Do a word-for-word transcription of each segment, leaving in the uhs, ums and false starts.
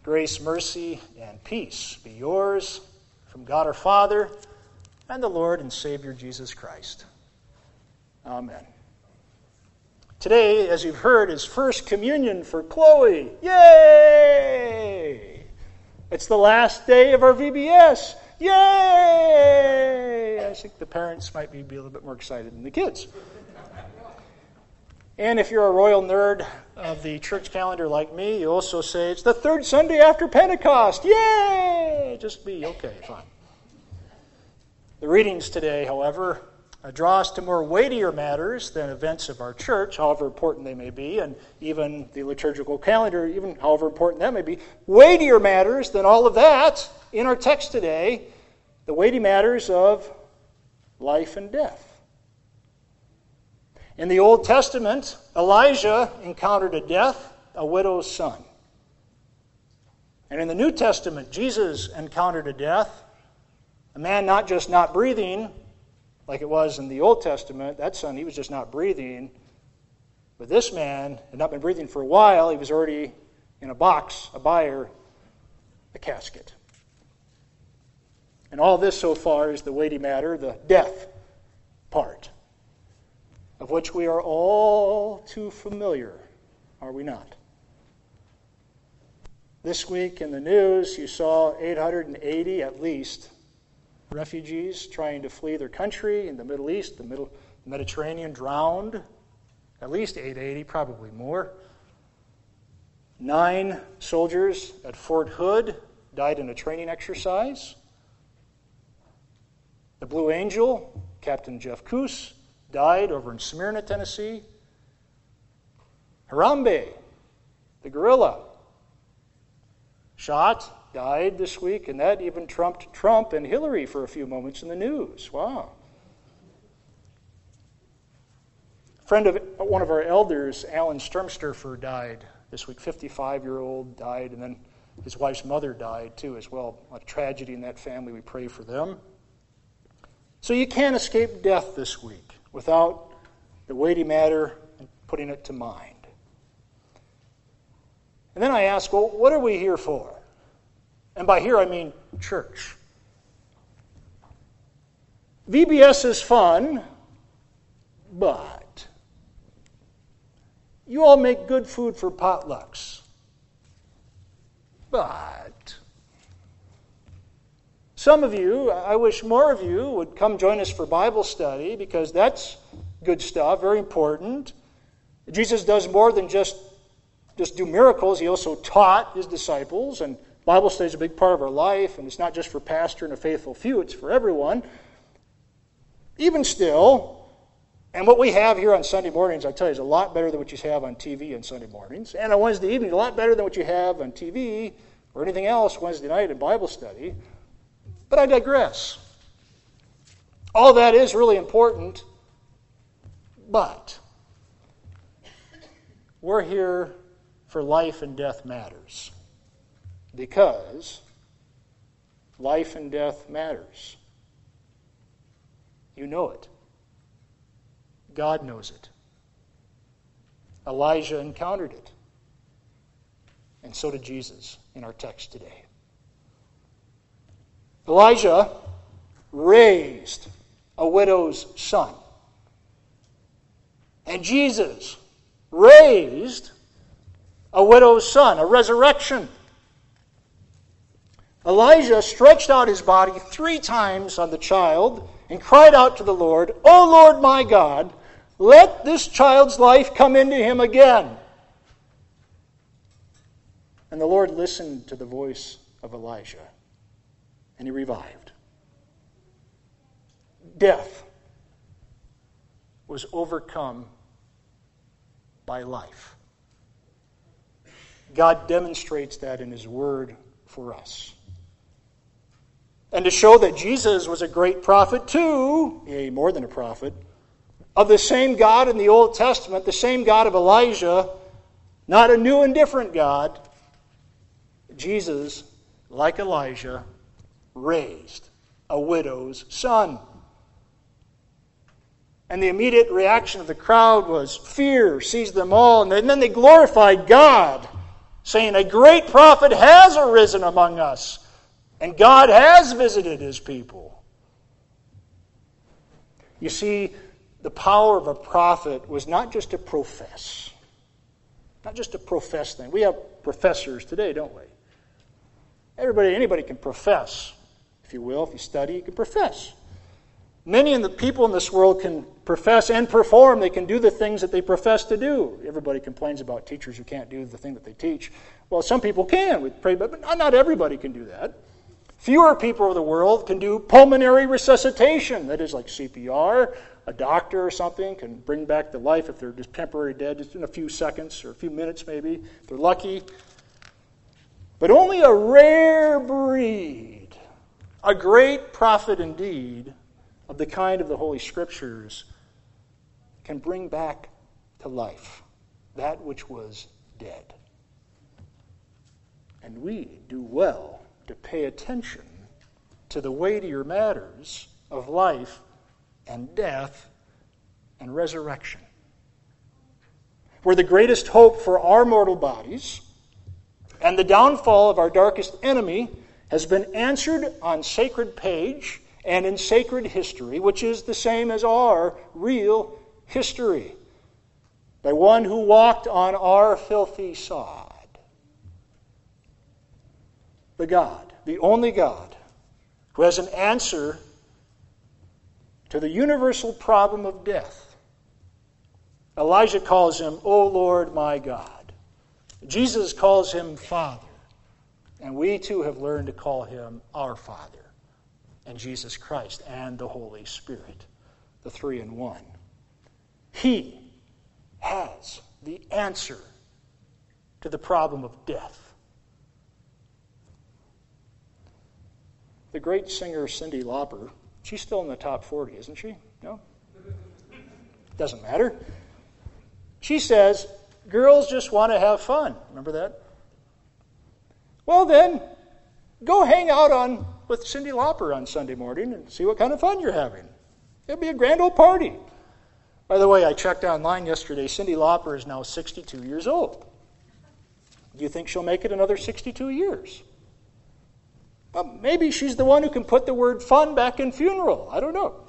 Grace, mercy, and peace be yours from God our Father and the Lord and Savior Jesus Christ. Amen. Today, as you've heard, is First Communion for Chloe. Yay! It's the last day of our V B S. Yay! I think the parents might be, be a little bit more excited than the kids. And if you're a royal nerd of the church calendar like me, you also say it's the third Sunday after Pentecost. Yay! Just be okay, fine. The readings today, however, draw us to more weightier matters than events of our church, however important they may be, and even the liturgical calendar, even however important that may be. Weightier matters than all of that in our text today, the weighty matters of life and death. In the Old Testament, Elijah encountered a death, a widow's son. And in the New Testament, Jesus encountered a death, a man not just not breathing, like it was in the Old Testament. That son, he was just not breathing. But this man had not been breathing for a while. He was already in a box, a bier, a casket. And all this so far is the weighty matter, the death part, of which we are all too familiar, are we not? This week in the news, you saw eight hundred eighty at least refugees trying to flee their country in the Middle East, the Middle Mediterranean, drowned. At least eight hundred eighty, probably more. Nine soldiers at Fort Hood died in a training exercise. The Blue Angel, Captain Jeff Koos, died over in Smyrna, Tennessee. Harambe, the guerrilla, shot, died this week, and that even trumped Trump and Hillary for a few moments in the news. Wow. A friend of one of our elders, Alan Sturmsterfer, died this week. fifty-five-year-old died, and then his wife's mother died too as well. A tragedy in that family. We pray for them. So you can't escape death this week without the weighty matter and putting it to mind. And then I ask, well, what are we here for? And by here I mean church. V B S is fun, but you all make good food for potlucks. But some of you, I wish more of you would come join us for Bible study, because that's good stuff, very important. Jesus does more than just, just do miracles. He also taught his disciples, and Bible study is a big part of our life, and it's not just for pastor and a faithful few, it's for everyone. Even still, and what we have here on Sunday mornings, I tell you, is a lot better than what you have on T V on Sunday mornings, and on Wednesday evening, a lot better than what you have on T V or anything else Wednesday night in Bible study. But I digress. All that is really important, but we're here for life and death matters, because life and death matters. You know it. God knows it. Elijah encountered it. And so did Jesus in our text today. Elijah raised a widow's son. And Jesus raised a widow's son, a resurrection. Elijah stretched out his body three times on the child and cried out to the Lord, "O Lord my God, let this child's life come into him again." And the Lord listened to the voice of Elijah, and he revived. Death was overcome by life. God demonstrates that in his word for us. And to show that Jesus was a great prophet too, yea, more than a prophet, of the same God in the Old Testament, the same God of Elijah, not a new and different God, Jesus, like Elijah, raised a widow's son. And the immediate reaction of the crowd was fear seized them all, and then they glorified God saying, a great prophet has arisen among us, and God has visited his people. You see, the power of a prophet was not just to profess. Not just a profess thing. We have professors today, don't we? Everybody, anybody can profess, if you will. If you study, you can profess. Many of the people in this world can profess and perform. They can do the things that they profess to do. Everybody complains about teachers who can't do the thing that they teach. Well, some people can, we pray, but not everybody can do that. Fewer people of the world can do pulmonary resuscitation. That is like C P R. A doctor or something can bring back the life if they're just temporarily dead, just in a few seconds or a few minutes maybe, if they're lucky. But only a rare breed, a great prophet indeed, of the kind of the Holy Scriptures, can bring back to life that which was dead. And we do well to pay attention to the weightier matters of life and death and resurrection. Where the greatest hope for our mortal bodies and the downfall of our darkest enemy has been answered on sacred page and in sacred history, which is the same as our real history, by one who walked on our filthy sod. The God, the only God, who has an answer to the universal problem of death. Elijah calls him, O Lord my God. Jesus calls him Father. And we too have learned to call him our Father, and Jesus Christ and the Holy Spirit, the three in one. He has the answer to the problem of death. The great singer Cyndi Lauper, she's still in the top forty, isn't she? No? Doesn't matter. She says, girls just want to have fun. Remember that? Well then, go hang out on with Cyndi Lauper on Sunday morning and see what kind of fun you're having. It'll be a grand old party. By the way, I checked online yesterday. Cyndi Lauper is now sixty-two years old. Do you think she'll make it another sixty-two years? Well, maybe she's the one who can put the word fun back in funeral. I don't know.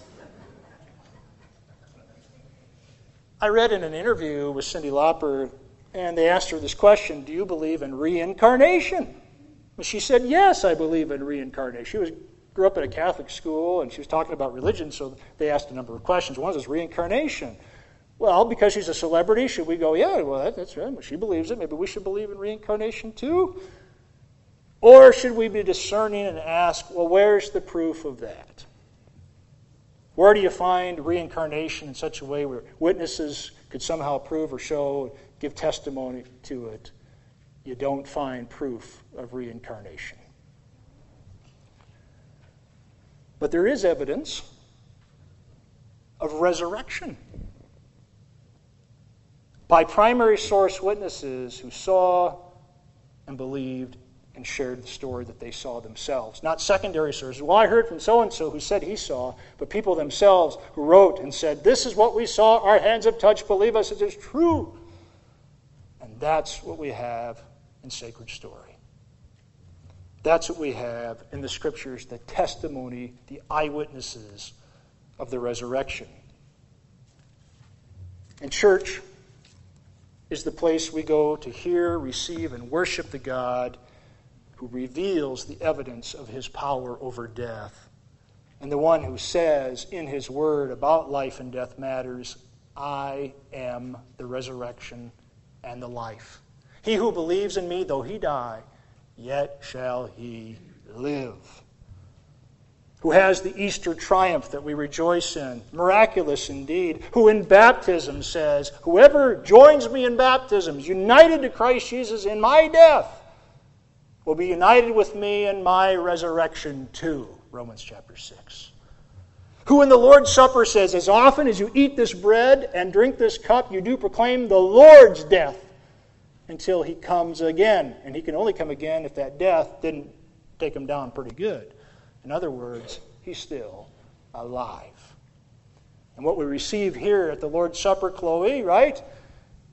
I read in an interview with Cyndi Lauper, and they asked her this question, do you believe in reincarnation? And she said, yes, I believe in reincarnation. She was grew up at a Catholic school, and she was talking about religion, so they asked a number of questions. One was reincarnation. Well, because she's a celebrity, should we go, yeah, well, that, that's right. She believes it. Maybe we should believe in reincarnation too? Or should we be discerning and ask, well, where's the proof of that? Where do you find reincarnation in such a way where witnesses could somehow prove or show, give testimony to it? You don't find proof of reincarnation. But there is evidence of resurrection by primary source witnesses who saw and believed and shared the story that they saw themselves. Not secondary sources. Well, I heard from so-and-so who said he saw, but people themselves who wrote and said, this is what we saw, our hands have touched, believe us, it is true. And that's what we have in sacred story. That's what we have in the Scriptures, the testimony, the eyewitnesses of the resurrection. And church is the place we go to hear, receive, and worship the God who reveals the evidence of his power over death, and the one who says in his word about life and death matters, I am the resurrection and the life. He who believes in me, though he die, yet shall he live. Who has the Easter triumph that we rejoice in, miraculous indeed, who in baptism says, whoever joins me in baptism, united to Christ Jesus in my death, will be united with me in my resurrection too. Romans chapter six. Who in the Lord's Supper says, as often as you eat this bread and drink this cup, you do proclaim the Lord's death until he comes again. And he can only come again if that death didn't take him down pretty good. In other words, he's still alive. And what we receive here at the Lord's Supper, Chloe, right,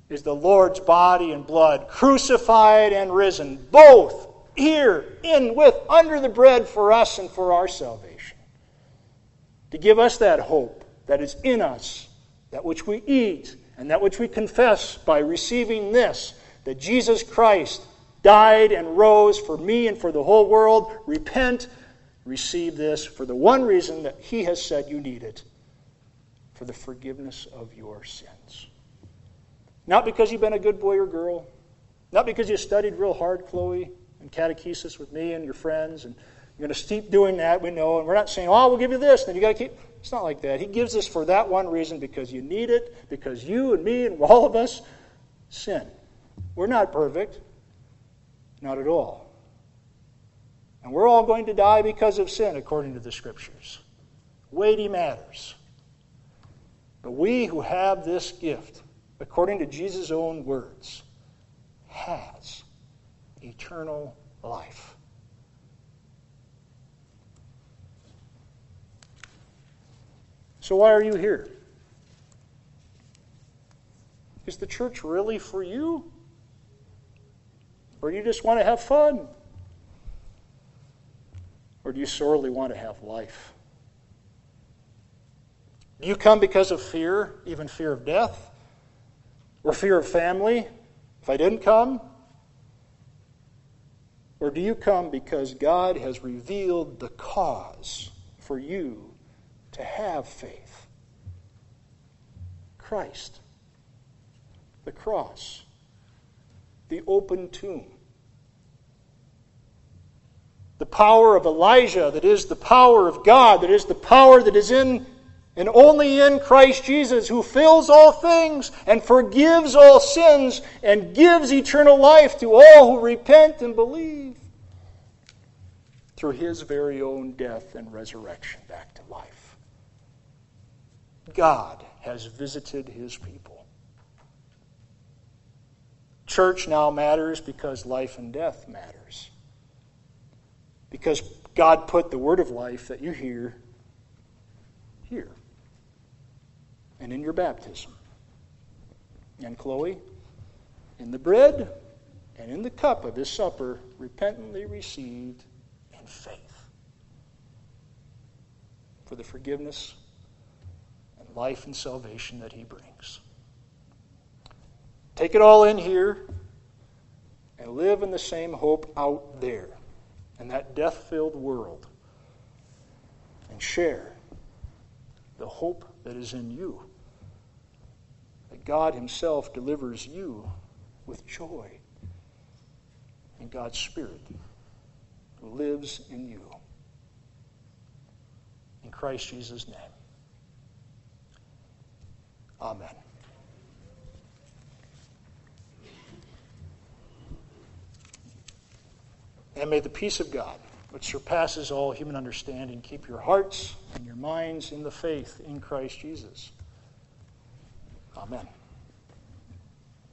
is the Lord's body and blood, crucified and risen, both here, in, with, under the bread for us and for our salvation. To give us that hope that is in us, that which we eat, and that which we confess by receiving this, that Jesus Christ died and rose for me and for the whole world. Repent, receive this for the one reason that He has said you need it, for the forgiveness of your sins. Not because you've been a good boy or girl, not because you studied real hard, Chloe, and catechesis with me and your friends, and you're going to keep doing that, we know, and we're not saying, oh, we'll give you this, then you got to keep... It's not like that. He gives us for that one reason, because you need it, because you and me and all of us sin. We're not perfect. Not at all. And we're all going to die because of sin, according to the Scriptures. Weighty matters. But we who have this gift, according to Jesus' own words, has eternal life. So why are you here? Is the church really for you? Or do you just want to have fun? Or do you sorely want to have life? Do you come because of fear, even fear of death? Or fear of family, if I didn't come? Or do you come because God has revealed the cause for you to have faith? Christ, the cross, the open tomb, the power of Elijah that is the power of God, that is the power that is in and only in Christ Jesus, who fills all things and forgives all sins and gives eternal life to all who repent and believe through His very own death and resurrection back to life. God has visited His people. Church now matters because life and death matters. Because God put the word of life that you hear here and in your baptism. And Chloe, in the bread and in the cup of His supper, repentantly received in faith for the forgiveness and life and salvation that He brings. Take it all in here and live in the same hope out there in that death-filled world, and share the hope that is in you, that God Himself delivers you with joy in God's Spirit who lives in you. In Christ Jesus' name. Amen. And may the peace of God, which surpasses all human understanding, keep your hearts and your minds in the faith in Christ Jesus. Amen.